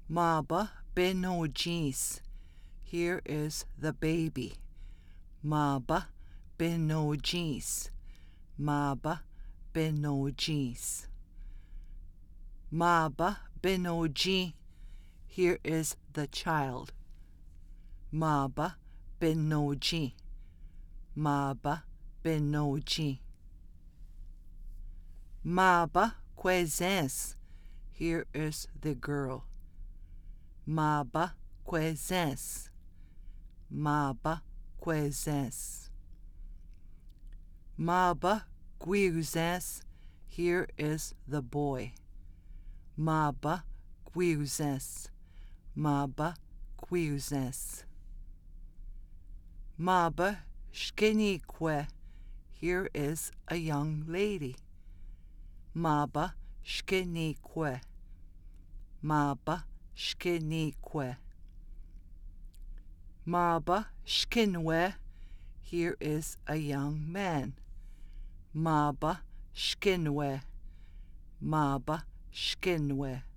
Maba benojis. Here is the baby. Maba benojis. Maba benojis. Maba benoji. Here is the child. Maba benoji. Maba benoji. Maba quezes. Here is the girl. Maba quezes. Maba quezes. Maba guizes. Here is the boy. Maba guizes. Maba guizes. Maba shkenique. Here is a young lady. Maba shkenique. Maba shkenique. Maba shkinwe. Here is a young man. Maba shkinwe. Maba shkinwe.